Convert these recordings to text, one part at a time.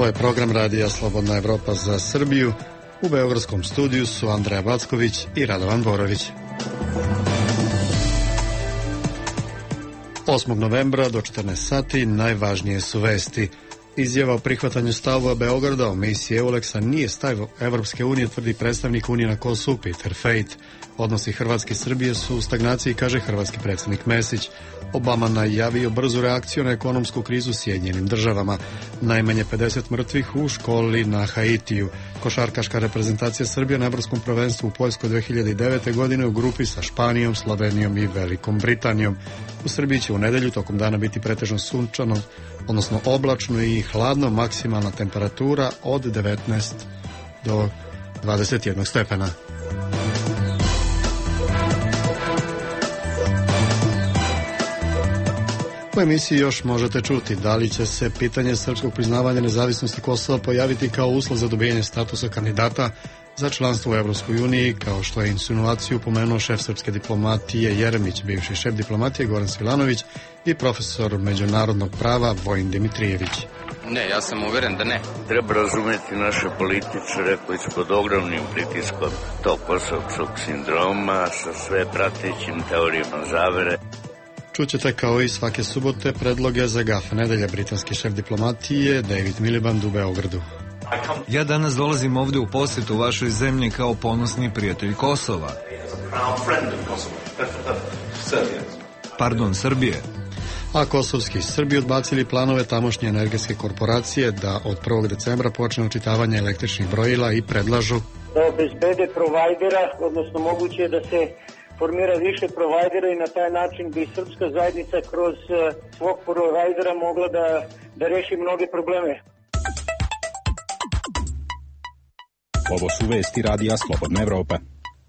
Ovo je program Radija Slobodna Evropa za Srbiju. U beogradskom studiju su Andreja Backović i Radovan Borović. 8. novembra do 14 sati najvažnije su vesti. Izjava o prihvatanju stavova Beograda o misiji EULEX-a nije stav Evropske unije, tvrdi predstavnik Unije na Kosovu Peter Fejt. Odnosi Hrvatske i Srbije su u stagnaciji, kaže hrvatski predsjednik Mesić. Obama najavio brzu reakciju na ekonomsku krizu Sjedinjenim državama. Najmanje 50 mrtvih u školi na Haitiju. Košarkaška reprezentacija Srbije na evropskom prvenstvu u Poljskoj 2009. godine u grupi sa Španijom, Slovenijom i Velikom Britanijom. U Srbiji će u nedelju tokom dana biti pretežno sunčano, odnosno oblačno i hladno, maksimalna temperatura od 19 do 21 stepena. U emisiji još možete čuti da li će se pitanje srpskog priznavanja nezavisnosti Kosova pojaviti kao uslov za dobijanje statusa kandidata za članstvo u Evropskoj uniji, kao što je insinuaciju pomenuo šef srpske diplomatije Jeremić, bivši šef diplomatije Goran Svilanović i profesor međunarodnog prava Vojin Dimitrijević. Ne, ja sam uveren da ne. Treba razumeti naše političare koji su pod ogromnim pritiskom tog kosovskog sindroma sa sve pratećim teorijama zavere. Čućete kao i svake subote predloge za gaf nedelje. Britanski šef diplomatije David Miliband u Beogradu. Ja danas dolazim ovdje u posjetu vašoj zemlji kao ponosni prijatelj Kosova. Srbije. A kosovski Srbi odbacili planove tamošnje energetske korporacije da od 1. decembra počne očitavanje električnih brojila i predlažu da obezbede provajdera, odnosno moguće je da se formira više provajdera i na taj način bi srpska zajednica kroz svog provajdera mogla da reši mnoge probleme. Ovo su vesti Radija Slobodna Evropa.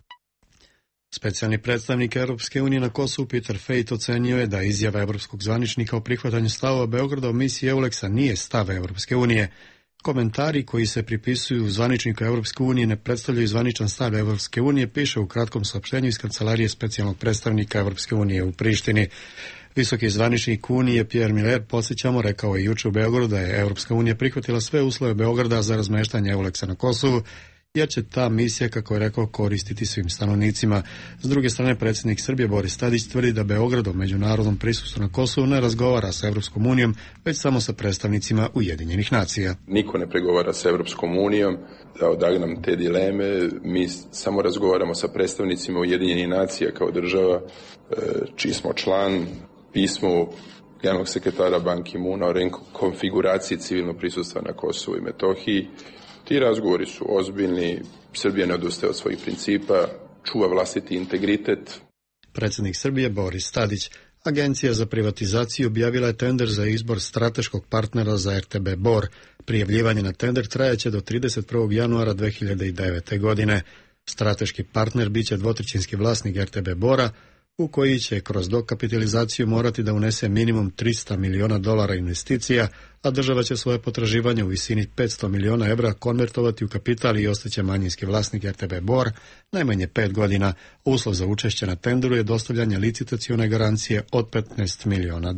Specijalni predstavnik Europske unije na Kosovu Peter Fejt ocenio je da izjava evropskog zvaničnika o prihvatanju stavova Beograda o misiji EULEX-a nije stav Europske unije. Komentari koji se pripisuju zvaničniku Evropske unije ne predstavljaju zvaničan stav Evropske unije, piše u kratkom saopštenju iz kancelarije specijalnog predstavnika Evropske unije u Prištini. Visoki zvaničnik Unije Pierre Miller, podsjećamo, rekao je juče u Beogradu da je Evropska unija prihvatila sve uslove Beograda za razmeštanje EULEX-a na Kosovu, jer će ta misija, kako je rekao, koristiti svim stanovnicima. S druge strane, predsjednik Srbije Boris Tadić tvrdi da Beograd o međunarodnom prisustvu na Kosovu ne razgovara sa Evropskom unijom, već samo sa predstavnicima Ujedinjenih nacija. Niko ne pregovara sa Evropskom unijom, da odagnam te dileme. Mi samo razgovaramo sa predstavnicima Ujedinjenih nacija kao država, čiji smo član. Pismo generalnog sekretara Ban Ki-moona o rekonfiguraciji civilnog prisustva na Kosovu i Metohiji. Ti razgovori su ozbiljni, Srbija ne odustaje od svojih principa, čuva vlastiti integritet. Predsjednik Srbije Boris Tadić. Agencija za privatizaciju objavila je tender za izbor strateškog partnera za RTB Bor. Prijavljivanje na tender trajaće do 31. januara 2009. godine. Strateški partner biće dvotrećinski vlasnik RTB Bora, u koji će kroz dokapitalizaciju morati da unese minimum $300 miliona investicija, a država će svoje potraživanje u visini $500 miliona evra konvertovati u kapital i ostaće manjinski vlasnik RTB Bor najmanje 5 godina. Uslov za učešće na tenderu je dostavljanje licitacione garancije od $15 miliona.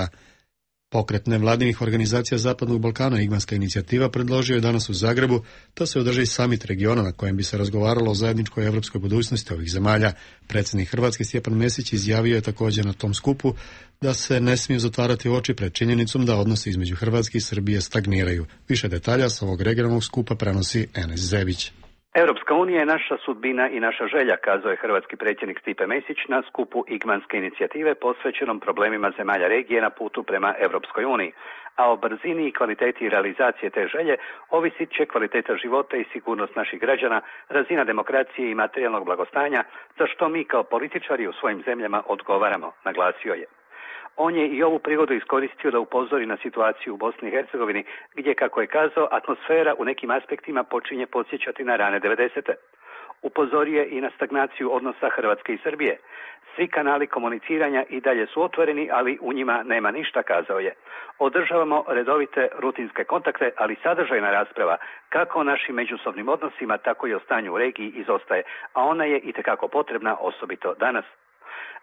Pokret nevladinih organizacija Zapadnog Balkana, Igmanska inicijativa, predložio je danas u Zagrebu da se održi samit regiona na kojem bi se razgovaralo o zajedničkoj evropskoj budućnosti ovih zemalja. Predsjednik Hrvatske Stjepan Mesić izjavio je također na tom skupu da se ne smiju zatvarati oči pred činjenicom da odnosi između Hrvatske i Srbije stagniraju. Više detalja sa ovog regionalnog skupa prenosi Enes Zebić. Europska unija je naša sudbina i naša želja, kazao je hrvatski predsjednik Stipe Mesić na skupu Igmanske inicijative posvećenom problemima zemalja regije na putu prema Europskoj uniji. A o brzini i kvaliteti realizacije te želje ovisit će kvaliteta života i sigurnost naših građana, razina demokracije i materijalnog blagostanja, za što mi kao političari u svojim zemljama odgovaramo, naglasio je. On je i ovu prigodu iskoristio da upozori na situaciju u Bosni i Hercegovini, gdje, kako je kazao, atmosfera u nekim aspektima počinje podsjećati na rane 90. Upozorio je i na stagnaciju odnosa Hrvatske i Srbije. Svi kanali komuniciranja i dalje su otvoreni, ali u njima nema ništa, kazao je. Održavamo redovite rutinske kontakte, ali sadržajna rasprava kako o našim međusobnim odnosima, tako i o stanju u regiji izostaje, a ona je itekako potrebna, osobito danas.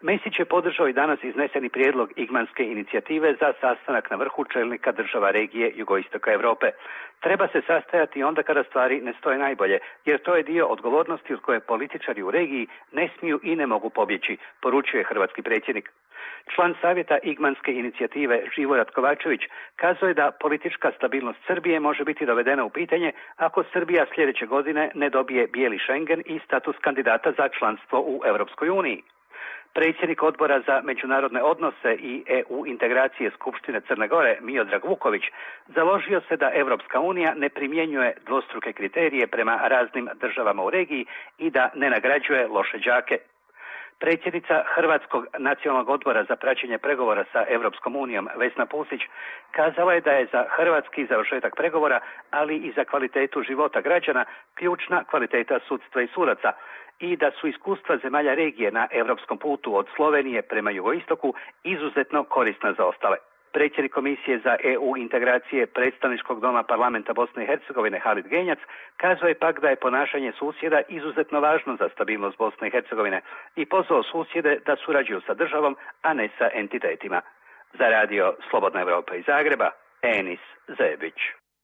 Mesić je podržao i danas izneseni prijedlog Igmanske inicijative za sastanak na vrhu čelnika država regije jugoistoka Europe. Treba se sastajati onda kada stvari ne stoje najbolje, jer to je dio odgovornosti od koje političari u regiji ne smiju i ne mogu pobjeći, poručuje hrvatski predsjednik. Član savjeta Igmanske inicijative Živojat Kovačević kazao je da politička stabilnost Srbije može biti dovedena u pitanje ako Srbija sljedeće godine ne dobije bijeli Schengen i status kandidata za članstvo u Europskoj uniji. Predsjednik odbora za međunarodne odnose i EU integracije Skupštine Crne Gore Miodrag Vuković založio se da Europska unija ne primjenjuje dvostruke kriterije prema raznim državama u regiji i da ne nagrađuje loše đake. Predsjednica Hrvatskog nacionalnog odbora za praćenje pregovora sa Europskom unijom Vesna Pusić kazala je da je za hrvatski završetak pregovora, ali i za kvalitetu života građana, ključna kvaliteta sudstva i sudaca i da su iskustva zemalja regije na europskom putu od Slovenije prema jugoistoku izuzetno korisna za ostale. Predsjednik Komisije za EU integracije Predstavničkog doma parlamenta Bosne i Hercegovine Halid Genjac kazao je pak da je ponašanje susjeda izuzetno važno za stabilnost Bosne i Hercegovine i pozvao susjede da surađuju sa državom, a ne sa entitetima. Za radio Slobodna Evropa iz Zagreba, Enis Zebić.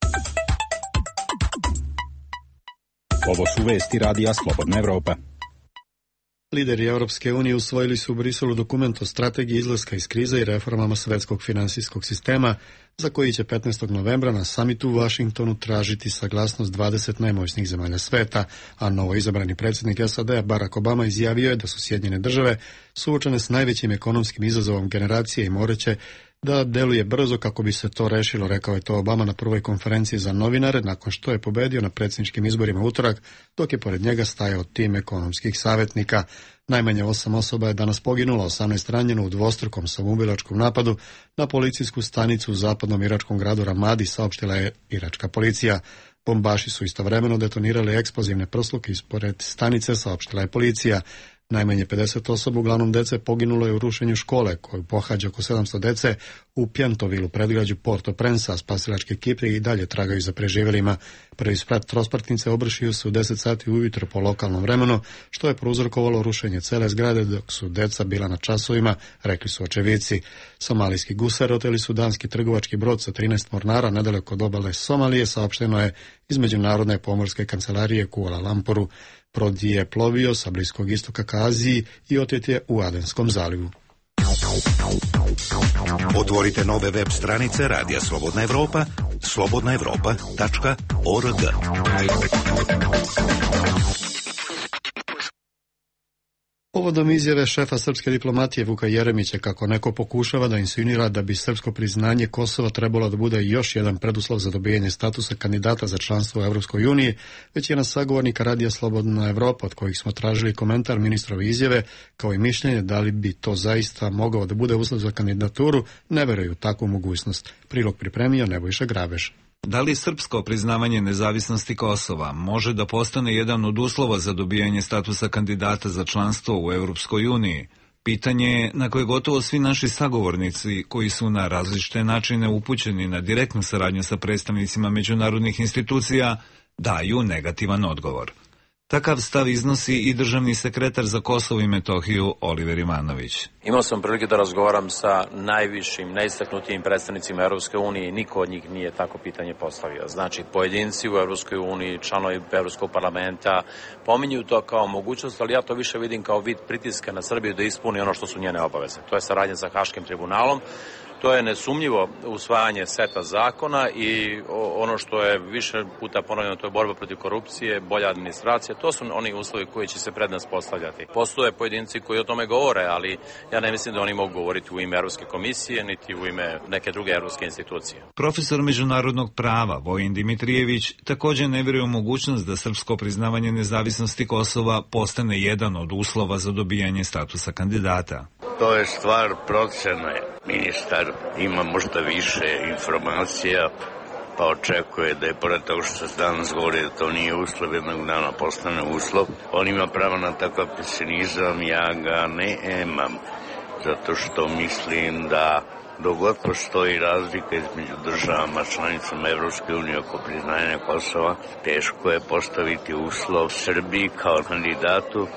Ovo su vesti radija Slobodna Evropa. Lideri Europske unije usvojili su u Briselu dokument o strategiji izlaska iz krize i reformama svjetskog financijskog sistema, za koji će 15. novembra na samitu u Washingtonu tražiti saglasnost 20 najmoćnijih zemalja sveta, a novo izabrani predsjednik SAD-a Barack Obama izjavio je da su Sjedinjene države suočene s najvećim ekonomskim izazovom generacije i moreće da deluje brzo kako bi se to rešilo, rekao je to Obama na prvoj konferenciji za novinare nakon što je pobedio na predsjedničkim izborima utorak, dok je pored njega stajao tim ekonomskih savjetnika. Najmanje 8 osoba je danas poginulo, 18 ranjeno u dvostrukom samoubilačkom napadu na policijsku stanicu u zapadnom iračkom gradu Ramadi, saopštila je iračka policija. Bombaši su istovremeno detonirali eksplozivne prsluke ispred stanice, saopštila je policija. Najmanje 50 osoba, uglavnom dece, poginulo je u rušenju škole, koju pohađa oko 700 dece u Pjantovilu, predgrađu Port-au-Prince, a spasilačke ekipe i dalje tragaju za preživjelima. Prvi sprat trospratnice obršio se u 10 sati ujutro po lokalnom vremenu, što je prouzrokovalo rušenje cele zgrade dok su deca bila na časovima, rekli su očevici. Somalijski gusar oteli su danski trgovački brod sa 13 mornara nedaleko od obale Somalije, saopšteno je iz Međunarodne pomorske kancelarije Kuala Lumpuru. Brod je plovio sa Bliskog istoka ka Aziji i otet je u Adenskom zalivu. Otvorite nove web stranice Radija Slobodna Evropa, slobodnaevropa.org. Povodom izjave šefa srpske diplomatije Vuka Jeremića kako neko pokušava da insinuira da bi srpsko priznanje Kosova trebalo da bude još jedan preduslov za dobijanje statusa kandidata za članstvo u Europskoj uniji, većina sagovornika Radija Slobodna Evropa, od kojih smo tražili komentar ministrove izjave, kao i mišljenje da li bi to zaista mogao da bude uslov za kandidaturu, ne veruju takvu mogućnost. Prilog pripremio Nebojša Grabeš. Da li srpsko priznavanje nezavisnosti Kosova može da postane jedan od uslova za dobijanje statusa kandidata za članstvo u Europskoj uniji? Pitanje je na koje gotovo svi naši sagovornici, koji su na različite načine upućeni na direktnu saradnju sa predstavnicima međunarodnih institucija, daju negativan odgovor. Takav stav iznosi i državni sekretar za Kosovo i Metohiju Oliver Ivanović. Imao sam prilike da razgovaram sa najvišim, najistaknutijim predstavnicima Europske unije i niko od njih nije tako pitanje postavio. Znači, pojedinci u Europskoj uniji, članovi Europskog parlamenta pominju to kao mogućnost, ali ja to više vidim kao vid pritiska na Srbiju da ispuni ono što su njene obaveze. To je saradnja sa Haškim tribunalom. To je nesumnjivo usvajanje seta zakona i ono što je više puta ponovljeno, to je borba protiv korupcije, bolja administracija. To su oni uslovi koji će se pred nas postavljati. Postoje pojedinci koji o tome govore, ali ja ne mislim da oni mogu govoriti u ime Europske komisije, niti u ime neke druge europske institucije. Profesor međunarodnog prava Vojin Dimitrijević također ne vjeruje u mogućnost da srpsko priznavanje nezavisnosti Kosova postane jedan od uslova za dobijanje statusa kandidata. To je stvar procene. Ministar ima možda više informacija, pa očekuje da je pored toga što se danas govori da to nije uslov, jednog dana postane uslov. On ima pravo na takav pesimizam, ja ga ne imam, zato što mislim da dok god postoji razlika između državama članicama Evropske unije oko priznanja Kosova, teško je postaviti uslov Srbiji kao kandidatu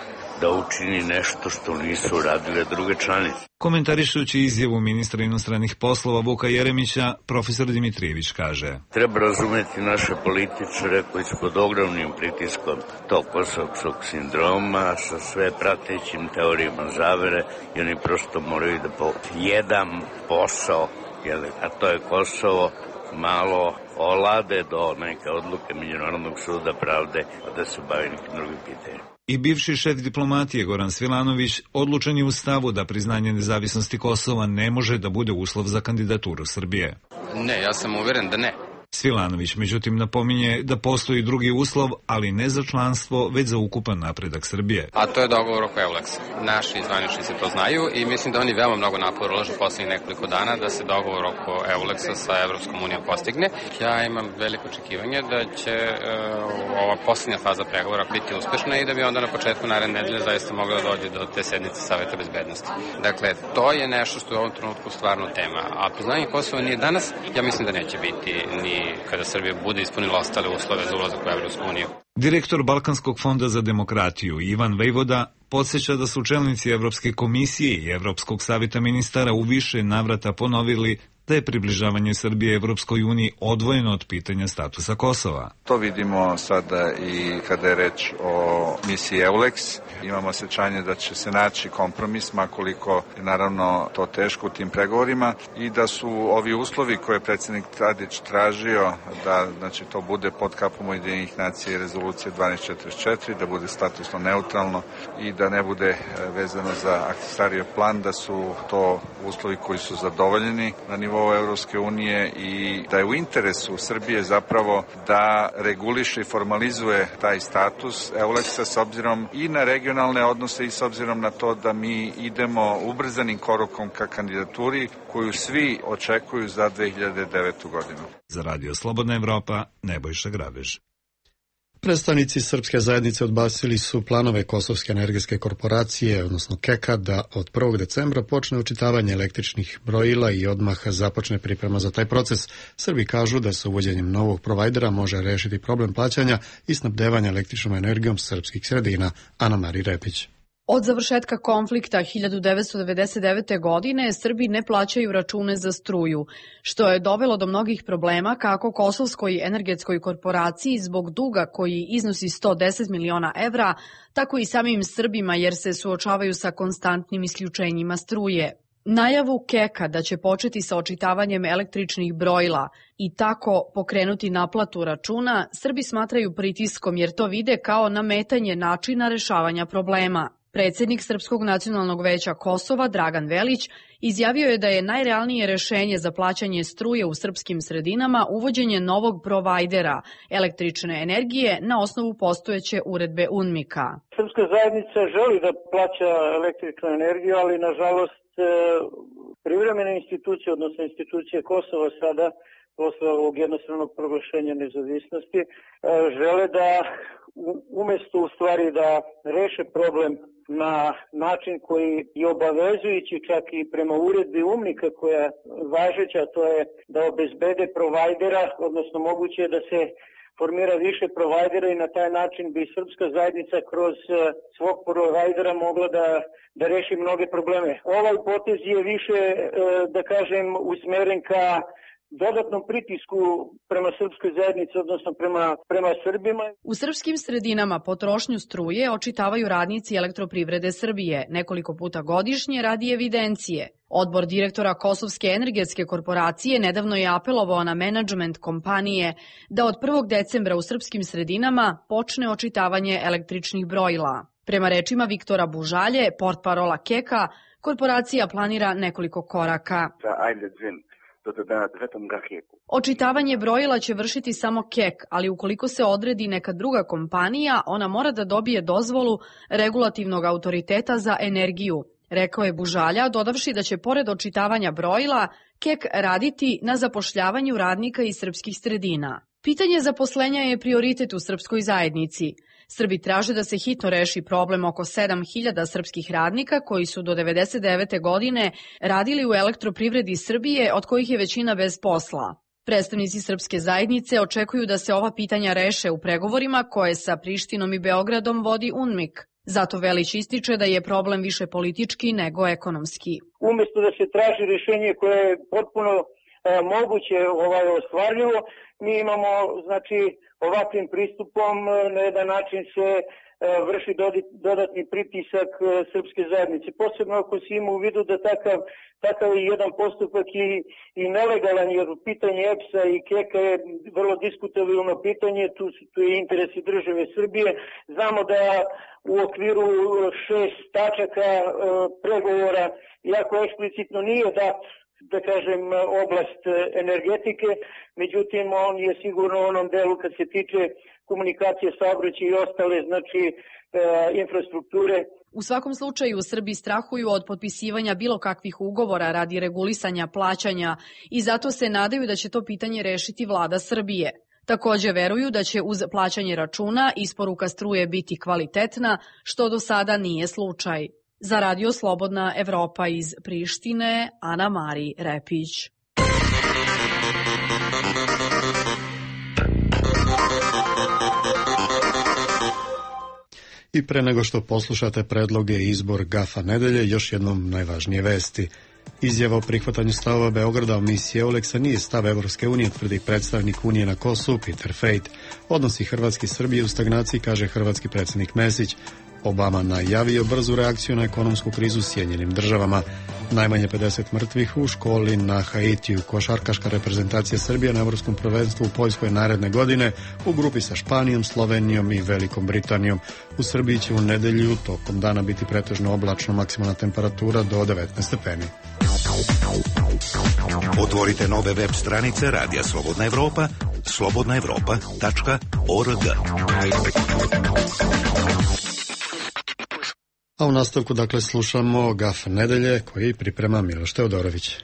da učini nešto što nisu radile druge članice. Komentarišući izjavu ministra inostranih poslova Vuka Jeremića, profesor Dimitrijević kaže: Treba razumeti naše političare koji su pod ogromnim pritiskom tog kosovskog sindroma sa sve pratećim teorijama zavere i oni prosto moraju da po jedan posao, a to je Kosovo, malo olade do neke odluke Međunarodnog suda pravde, a da se bavi nekim drugim pitanjem. I bivši šef diplomatije Goran Svilanović odlučen je u stavu da priznanje nezavisnosti Kosova ne može da bude uslov za kandidaturu Srbije. Ne, ja sam uveren da ne. Svilanović međutim napominje da postoji drugi uslov, ali ne za članstvo, već za ukupan napredak Srbije. A to je dogovor oko EULEX-a. Naši zvaničnici to znaju i mislim da oni veoma mnogo napora ulažu poslednjih nekoliko dana da se dogovor oko EULEX-a sa Evropskom unijom postigne. Ja imam veliko očekivanje da će ova poslednja faza pregovora biti uspešna i da bi onda na početku naredne nedelje zaista mogla da dođe do te sednice Saveta bezbednosti. Dakle, to je nešto što je u ovom trenutku stvarno tema. A priznanje Kosova nije danas, ja mislim da neće biti ni kada Srbija bude ispunila ostale uslove za ulazak u Evropsku uniju. Direktor Balkanskog fonda za demokratiju Ivan Vejvoda podsjeća da su čelnici Evropske komisije i Evropskog savjeta ministara u više navrata ponovili da je približavanje Srbije Evropskoj uniji odvojeno od pitanja statusa Kosova. To vidimo sada i kada je reč o misiji EULEX. Imamo osjećanje da će se naći kompromis, makoliko je naravno to teško u tim pregovorima i da su ovi uslovi koje je predsjednik Tadić tražio da to bude pod kapom Ujedinjenih nacija i rezolucije 1244, da bude statusno neutralno i da ne bude vezano za Ahtisaarijev plan, da su to uslovi koji su zadovoljeni na nivou Evropske unije i da je u interesu Srbije zapravo da reguliše i formalizuje taj status EULEX-a s obzirom i na regionalne odnose i s obzirom na to da mi idemo ubrzanim korakom ka kandidaturi koju svi očekuju za 2009. godinu. Za Radio Slobodna Evropa, Nebojša Grabež. Predstavnici srpske zajednice odbacili su planove Kosovske energetske korporacije, odnosno KEK-a, da od 1. decembra počne učitavanje električnih brojila i odmah započne priprema za taj proces. Srbi kažu da se uvođenjem novog provajdera može rešiti problem plaćanja i snabdevanja električnom energijom srpskih sredina. Ana Mari Repić. Od završetka konflikta 1999. godine Srbi ne plaćaju račune za struju, što je dovelo do mnogih problema kako Kosovskoj energetskoj korporaciji zbog duga koji iznosi 110 miliona evra, tako i samim Srbima jer se suočavaju sa konstantnim isključenjima struje. Najavu KEK-a da će početi sa očitavanjem električnih brojila i tako pokrenuti naplatu računa, Srbi smatraju pritiskom jer to vide kao nametanje načina rešavanja problema. Predsjednik Srpskog nacionalnog veća Kosova, Dragan Velić, izjavio je da je najrealnije rešenje za plaćanje struje u srpskim sredinama uvođenje novog provajdera električne energije na osnovu postojeće uredbe UNMIK-a. Srpska zajednica želi da plaća električnu energiju, ali nažalost privremene institucije, odnosno institucije Kosova sada, posle ovog jednostranog proglašenja nezavisnosti, žele da umesto u stvari da reše problem na način koji je obavezujući čak i prema uredbi UNMIK-a koja je važeća, to je da obezbede provajdera, odnosno moguće je da se formira više provajdera i na taj način bi srpska zajednica kroz svog provajdera mogla da reši mnoge probleme. Ovaj potez je više, da kažem, usmeren ka dodatnom pritisku prema srpskoj zajednici, odnosno prema Srbima. U srpskim sredinama potrošnju struje očitavaju radnici Elektroprivrede Srbije nekoliko puta godišnje radi evidencije. Odbor direktora Kosovske energetske korporacije nedavno je apelovao na menadžment kompanije da od 1. decembra u srpskim sredinama počne očitavanje električnih brojila. Prema rečima Viktora Bužalje, portparola KEK-a, korporacija planira nekoliko koraka. Očitavanje brojila će vršiti samo KEK, ali ukoliko se odredi neka druga kompanija, ona mora da dobije dozvolu regulativnog autoriteta za energiju, rekao je Bužalja, dodavši da će pored očitavanja brojila KEK raditi na zapošljavanju radnika iz srpskih sredina. Pitanje zaposlenja je prioritet u srpskoj zajednici. Srbi traže da se hitno reši problem oko 7.000 srpskih radnika koji su do 1999. godine radili u Elektroprivredi Srbije, od kojih je većina bez posla. Predstavnici srpske zajednice očekuju da se ova pitanja reše u pregovorima koje sa Prištinom i Beogradom vodi UNMIK. Zato Velić ističe da je problem više politički nego ekonomski. Umesto da se traži rješenje koje je potpuno moguće ostvarljivo, mi imamo, znači, ovakvim pristupom na jedan način se vrši dodatni pritisak srpske zajednice. Posebno ako se ima u vidu da takav jedan postupak i nelegalan, jer pitanje EPS-a i KEK-a je vrlo diskutabilno pitanje, tu je interes i države Srbije. Znamo da u okviru 6 tačaka pregovora jako eksplicitno nije da kažem, oblast energetike, međutim on je sigurno u onom delu kad se tiče komunikacije, saobraćaja i ostale, znači infrastrukture. U svakom slučaju Srbi strahuju od potpisivanja bilo kakvih ugovora radi regulisanja plaćanja i zato se nadaju da će to pitanje rešiti vlada Srbije. Takođe veruju da će uz plaćanje računa isporuka struje biti kvalitetna, što do sada nije slučaj. Za Radio Slobodna Evropa iz Prištine, Ana Mari Repić. I pre nego što poslušate predloge i izbor GAF-a nedelje, još jednom najvažnije vesti. Izjava o prihvatanju stavova Beograda o misiji EULEX-a nije stav Evropske unije, tvrdi predstavnik Unije na Kosovu Peter Fejt. Odnosi Hrvatske i Srbije u stagnaciji, kaže hrvatski predsjednik Mesić. Obama najavio brzu reakciju na ekonomsku krizu u Sjedinjenim Državama. Najmanje 50 mrtvih u školi na Haitiju. Košarkaška reprezentacija Srbije na Evropskom prvenstvu u Poljskoj naredne godine u grupi sa Španijom, Slovenijom i Velikom Britanijom. U Srbiji će u nedelju tokom dana biti pretežno oblačno, maksimalna temperatura do 19 stepeni. Otvorite nove web stranice Radija Slobodna Evropa, slobodnaevropa.org. A u nastavku dakle slušamo GAF nedelje koji priprema Miloš Teodorović.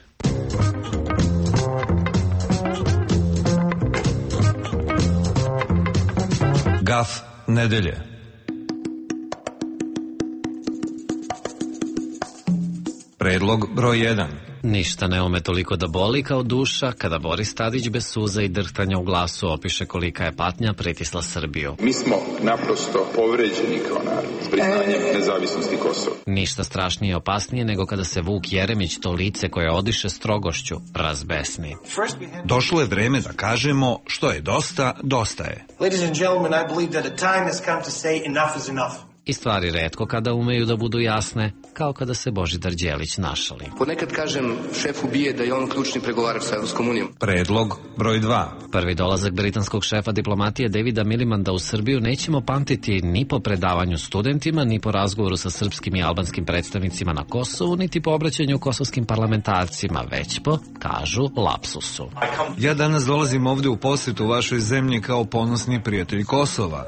GAF nedelje. Predlog broj 1. Ništa ne ume toliko da boli kao duša kada Boris Tadić bez suza i drhtanja u glasu opiše kolika je patnja pritisla Srbiju. Mi smo naprosto povređeni kao narod s priznanjem nezavisnosti Kosova. Ništa strašnije i opasnije nego kada se Vuk Jeremić, to lice koje odiše strogošću, razbesni. Došlo je vreme da kažemo što je dosta, dosta je. Ladies and gentlemen, I believe that a time has come to say enough is enough. I stvari retko kada umeju da budu jasne, kao kada se Božidar Đelić našali. Ponekad kažem šefu BIA da je on ključni pregovarač sa Evropskom unijom. Predlog broj 2. Prvi dolazak britanskog šefa diplomatije Davida Milimanda u Srbiju nećemo pamtiti ni po predavanju studentima, ni po razgovoru sa srpskim i albanskim predstavnicima na Kosovu, niti po obraćanju kosovskim parlamentarcima, već po, kažu, lapsusu. Ja danas dolazim ovde u posjetu vašoj zemlji kao ponosni prijatelj Kosova.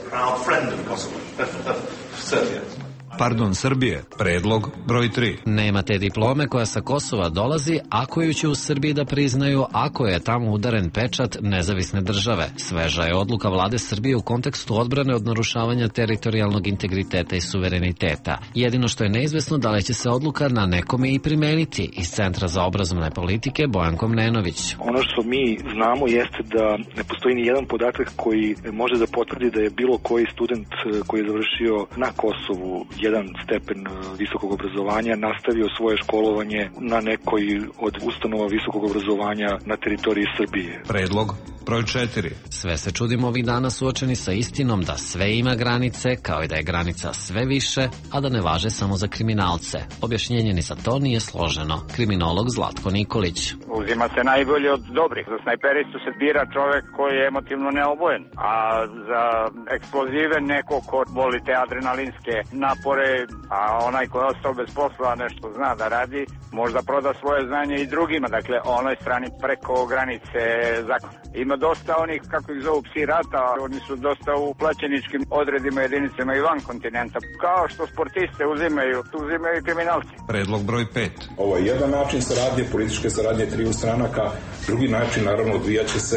Srbije. Predlog broj 3. Nema te diplome koja sa Kosova dolazi, ako ju će u Srbiji da priznaju, ako je tamo udaren pečat nezavisne države. Sveža je odluka vlade Srbije u kontekstu odbrane od narušavanja teritorijalnog integriteta i suvereniteta. Jedino što je neizvesno da li će se odluka na nekome i primeniti. Iz Centra za obrazovne politike Bojan Komnenović. Ono što mi znamo jeste da ne postoji ni jedan podatak koji može da potvrdi da je bilo koji student koji je završio na Kosovu jedan stepen visokog obrazovanja nastavio svoje školovanje na nekoj od ustanova visokog obrazovanja na teritoriji Srbije. Predlog broj 4. Sve se čudimo ovih dana suočeni sa istinom da sve ima granice, kao i da je granica sve više, a da ne važe samo za kriminalce. Objašnjenje ni za to nije složeno. Kriminolog Zlatko Nikolić. Uzima se najbolje od dobrih. Za snajperistu se bira čovek koji je emotivno neobojen, a za eksplozive neko ko voli te adrenalinske napore, a onaj ko je ostao bez posla, nešto zna da radi, možda proda svoje znanje i drugima, dakle onoj strani preko granice zakona. Ima dosta onih, kako ih zovu, psi rata, oni su dosta u plaćeničkim odredima jedinicama i van kontinenta. Kao što sportiste uzimaju i kriminalci. Predlog broj 5. Ovo je jedan način saradnje, političke saradnje triju stranaka. Drugi način, naravno, odvijaće se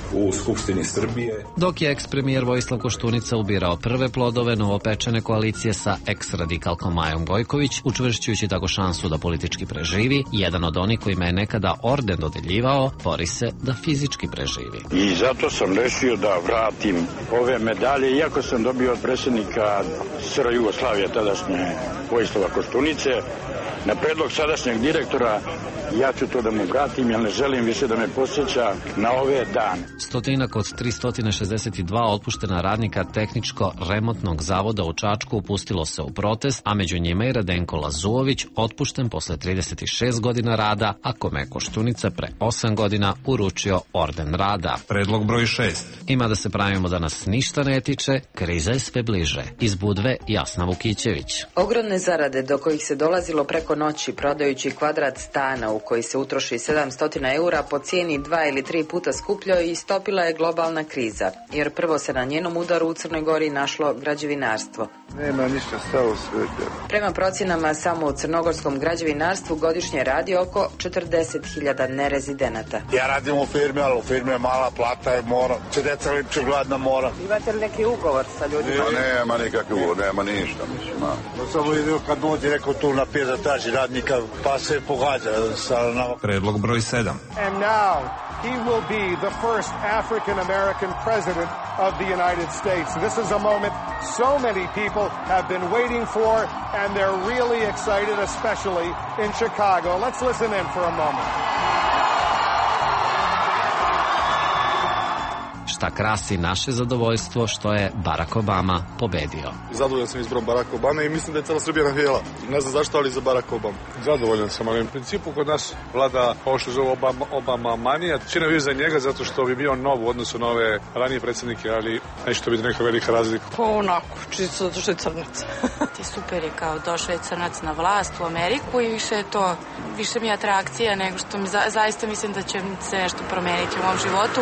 u Skupštini Srbije. Dok je eks-premijer Vojislav Koštunica ubirao prve plodove novopečene koalicije sa eks-radikalkom Majom Gojković, učvršćujući tako šansu da politički preživi, jedan od onih kojima je nekada orden dodeljivao, bori se da fizički preživi. I zato sam rešio da vratim ove medalje, iako sam dobio od predsjednika SR Jugoslavije, tadašnje Vojislava Koštunice, na predlog sadašnjeg direktora, ja ću to da mu vratim, jer ne želim više da me posjeća na ove dane. Stotinak od 362 otpuštena radnika Tehničko-remontnog zavoda u Čačku upustilo se u protest, a među njima i Radenko Lazuović, otpušten posle 36 godina rada, a kome je Koštunica pre 8 godina uručio orden rada. Predlog broj 6. Ima da se pravimo da nas ništa ne tiče, kriza je sve bliže. Iz Budve Jasna Vukićević. Ogromne zarade do kojih se dolazilo preko noći prodajući kvadrat stana u koji se utroši 700 eura po cijeni 2 ili 3 puta skupljo i stopila je globalna kriza, jer prvo se na njenom udaru u Crnoj Gori našlo građevinarstvo. Nema ništa stalo u svijetu. Prema procjenama, samo u crnogorskom građevinarstvu godišnje radi oko 40.000 nerezidenata. Ja radim u firmi, ali u firmi je mala plata, je mora. Če deca lipče gladna mora. Imate li neki ugovor sa ljudima? Nema nikakve ugovor, nema ništa, mislim. Samo vidio kad dođe neko tu na pijet da traži radnika, pa se pogađa sa nama. Predlog broj 7. And now he will be the first African American president of the United States. This is a moment so many people have been waiting for, and they're really excited, especially in Chicago. Let's listen in for a moment. Šta krasi naše zadovoljstvo što je Barack Obama pobedio. Zadovoljan sam izborom Barack Obama i mislim da je cela Srbija navijela. Ne znam zašto, ali za Barack Obama. Zadovoljan sam, ali u principu kod nas vlada ovo što zove Obama manija. Svi navijaju za njega zato što bi bio nov u odnosu na ove ranije predsjednike, ali neće to biti neka velika razlika. Pa onako, čisto zato što je crnac. Super je kao došao je crnac na vlast u Ameriku i više mi je atrakcija nego što mi zaista mislim da će se nešto promeniti u mom životu.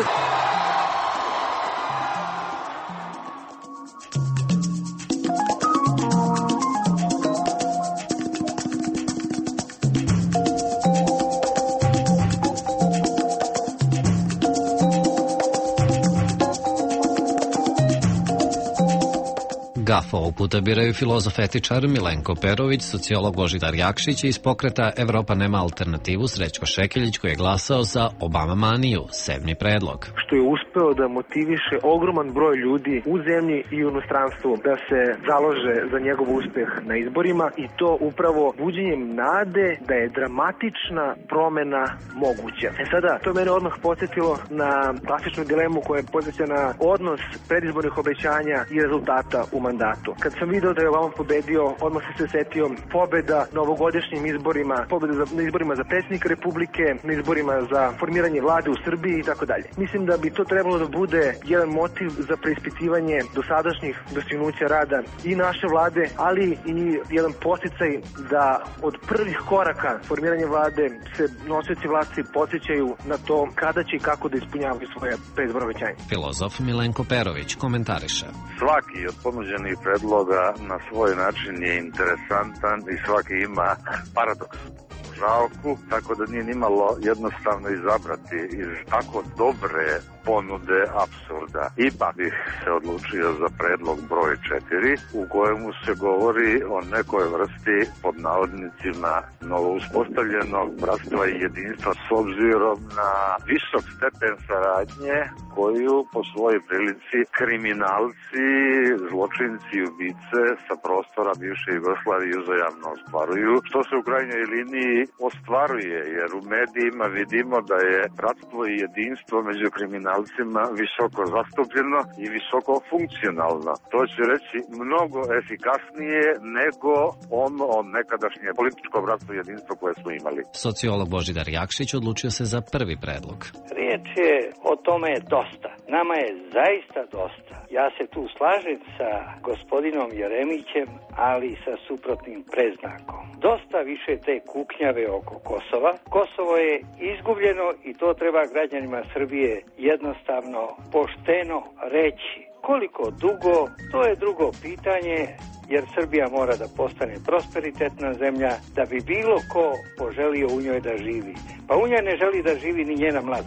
GAF ovog puta biraju filozof etičar Milenko Perović, sociolog Božidar Jakšić i iz pokreta Evropa nema alternativu Srećko Šekeljić koji je glasao za Obama maniju, 7. predlog. Što je uspeo da motiviše ogroman broj ljudi u zemlji i u inostranstvu da se založe za njegov uspeh na izborima i to upravo buđenjem nade da je dramatična promena moguća. Sada, to je mene odmah podsjetilo na klasičnu dilemu koja je posvećena odnos predizbornih obećanja i rezultata u mandatu. Kad sam video da je Obama pobedio, odmah se setio pobeda na ovogodišnjim izborima, pobeda na izborima za predsjednika Republike, na izborima za formiranje vlade u Srbiji i tako dalje. Mislim da bi to trebalo da bude jedan motiv za preispitivanje dosadašnjih dostignuća rada i naše vlade, ali i jedan podsticaj da od prvih koraka formiranja vlade se nosioci vlasti podsjećaju na to kada će i kako da ispunjavaju svoje predizborne obećanja. Filozof Milenko Perović komentariše. Svaki od ponuđenih predloga na svoj način je interesantan i svaki ima paradoks žalku, tako da nije nimalo jednostavno izabrati iz tako dobre ponude apsurda. Ipak bih se odlučio za predlog broj 4 u kojemu se govori o nekoj vrsti pod navodnicima novouspostavljenog bratstva i jedinstva s obzirom na visok stepen saradnje koju po svojoj prilici kriminalci, zločinci i ubice sa prostora bivše Jugoslavije uzajamno ostvaruju, što se u krajnjoj liniji ostvaruje, jer u medijima vidimo da je bratstvo i jedinstvo među kriminalcima visoko zastupljeno i visoko funkcionalno. To će reći mnogo efikasnije nego ono nekadašnje političko bratstvo i jedinstvo koje smo imali. Sociolog Božidar Jakšić odlučio se za prvi predlog. Riječ je o tome dosta. Nama je zaista dosta. Ja se tu slažem sa gospodinom Jeremićem, ali i sa suprotnim predznakom. Dosta više te kuknjave oko Kosova. Kosovo je izgubljeno i to treba građanima Srbije jednostavno pošteno reći. Koliko dugo, to je drugo pitanje, jer Srbija mora da postane prosperitetna zemlja da bi bilo ko poželio u njoj da živi. Pa u njoj ne želi da živi ni njena mladost.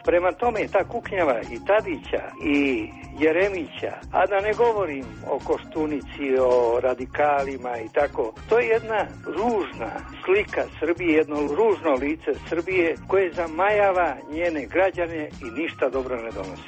Prema tome, ta kuknjava i Tadića i Jeremića, a da ne govorim o Koštunici, o radikalima i tako, to je jedna ružna slika Srbije, jedno ružno lice Srbije koje zamajava njene građane i ništa dobro ne donosi.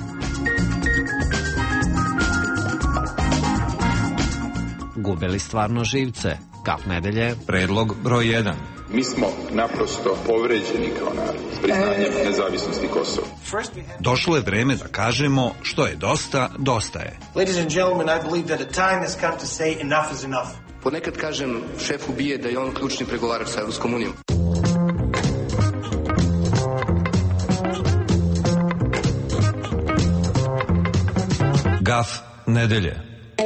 Gube li stvarno živce? Kap nedelje. Predlog broj 1. Mi smo naprosto povređeni kao narod s priznanjem nezavisnosti Kosova. Došlo je vreme da kažemo što je dosta, dosta je. Ladies and gentlemen, I believe that a time has come to say enough is enough. Ponekad kažem šefu BIA da je on ključni pregovarač sa Evropskom unijom. Gaf nedelje.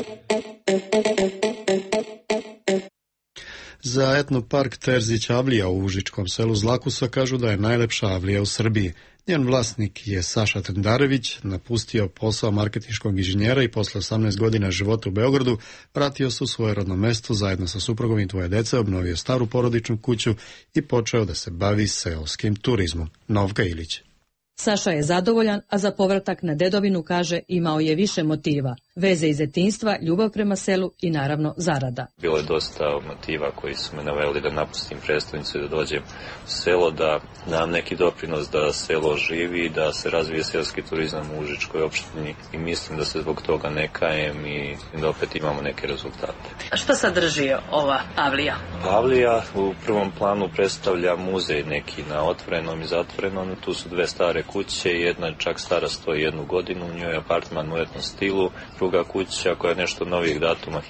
Za etnopark Terzić Avlija u Užičkom selu Zlakusa kažu da je najlepša avlija u Srbiji. Njen vlasnik je Saša Tendarević, napustio posao marketinškog inženjera i posle 18 godina života u Beogradu vratio se u svoje rodno mesto zajedno sa suprugom i dvoje dece, obnovio staru porodičnu kuću i počeo da se bavi seoskim turizmom. Novka Ilić. Saša je zadovoljan, a za povratak na dedovinu, kaže, imao je više motiva. Veze iz detinjstva, ljubav prema selu i naravno zarada. Bilo je dosta motiva koji su me naveli da napustim prestonicu i da dođem u selo, da dam neki doprinos da selo živi, da se razvije seoski turizam u Užičkoj opštini i mislim da se zbog toga ne kajem i da opet imamo neke rezultate. A šta sadrži ova avlija? Avlija u prvom planu predstavlja muzej neki na otvorenom i zatvorenom. Tu su dve stare kuće, jedna je čak stara 101 godinu, u njoj je apartman u etnom stilu. Druga kuća koja je nešto novijeg datuma,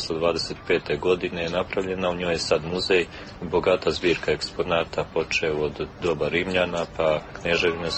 1925. godine je napravljena, u njoj je sad muzej, bogata zbirka eksponata, počeo od doba Rimljana, pa Kneževina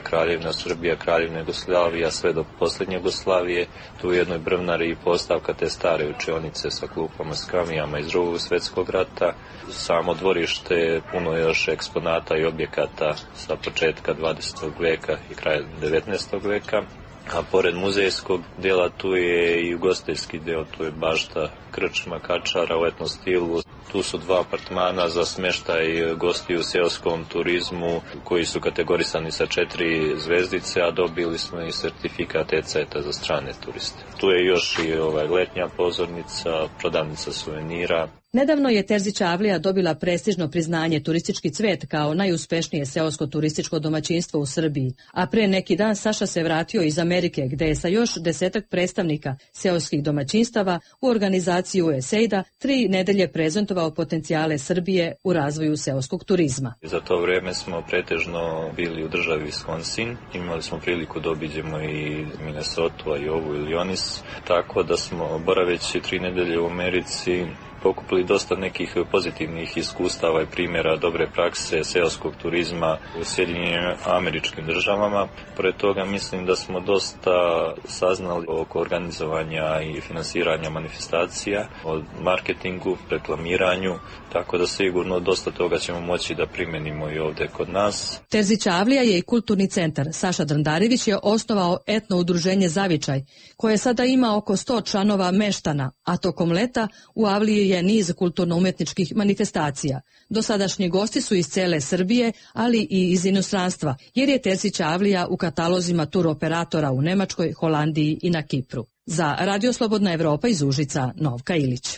Srbija, Kraljevina Jugoslavija, sve do poslednje Jugoslavije. Tu u jednoj brvnari i postavka te stare učionice sa klupama, s kamijama iz Drugog svjetskog rata. Samo dvorište, puno još eksponata i objekata sa početka 20. veka i kraja 19. veka. A pored muzejskog dela tu je i ugostiteljski deo, tu je bašta, krčma, kačara u etnom stilu. Tu su dva apartmana za smeštaj gostiju u seoskom turizmu koji su kategorisani sa 4 zvezdice, a dobili smo i sertifikat ECETA za strane turiste. Tu je još i letnja pozornica, prodavnica suvenira. Nedavno je Terzića avlija dobila prestižno priznanje Turistički cvet kao najuspešnije seosko turističko domaćinstvo u Srbiji, a pre neki dan Saša se vratio iz Amerike gde je sa još 10 predstavnika seoskih domaćinstava u organizaciji USAID-a 3 nedelje prezentovao potencijale Srbije u razvoju seoskog turizma. Za to vreme smo pretežno bili u državi Wisconsin, imali smo priliku da obiđemo i Minnesota, Iowa, Illinois, tako da smo boraveći 3 nedelje u Americi pokupili dosta nekih pozitivnih iskustava i primjera dobre prakse seoskog turizma u Sjedinjenim Američkim Državama. Pored toga mislim da smo dosta saznali oko organizovanja i finansiranja manifestacija, o marketingu, reklamiranju, tako da sigurno dosta toga ćemo moći da primenimo i ovde kod nas. Terzića avlija je i kulturni centar. Saša Drandarević je osnovao etno udruženje Zavičaj, koje sada ima oko 100 članova meštana, a tokom leta u avliji je niz kulturno-umetničkih manifestacija. Dosadašnji gosti su iz cele Srbije, ali i iz inostranstva, jer je Terzića avlija u katalozima turoperatora u Nemačkoj, Holandiji i na Kipru. Za Radio Slobodna Evropa iz Užica, Novka Ilić.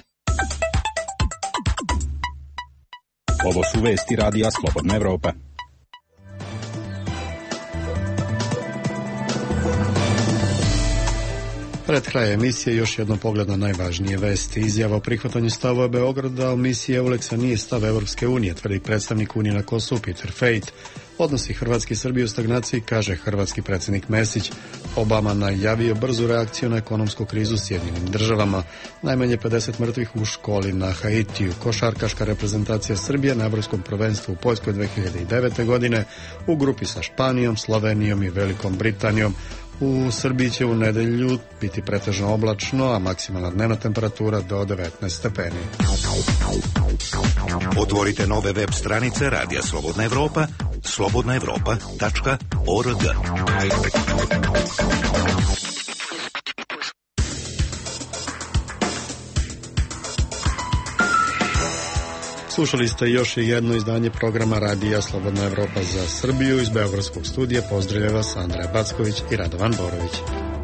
Ovo su vesti Radija Slobodna Evropa. Pred kraj emisije još jedno pogled na najvažnije vesti. Izjava o prihvatanju stavova Beograda o misiji EULEX-a nije stav Evropske unije, tvrdi predstavnik Unije na Kosovu Peter Fejt. Odnosi Hrvatske i Srbije u stagnaciji, kaže hrvatski predsjednik Mesić. Obama najavio brzu reakciju na ekonomsku krizu s Sjedinjenim Državama. Najmanje 50 mrtvih u školi na Haitiju. Košarkaška reprezentacija Srbije na Evropskom prvenstvu u Poljskoj 2009. godine u grupi sa Španijom, Slovenijom i Velikom Britanijom. U Srbiji će u nedelju biti pretežno oblačno, a maksimalna dnevna temperatura do 19 stepeni. Otvorite nove web stranice Radija Slobodna Evropa, slobodnaevropa.org. Slušali ste još jedno izdanje programa Radija Slobodna Evropa za Srbiju. Iz Beogradskog studija pozdravlja vas Andreja Backović i Radovan Borović.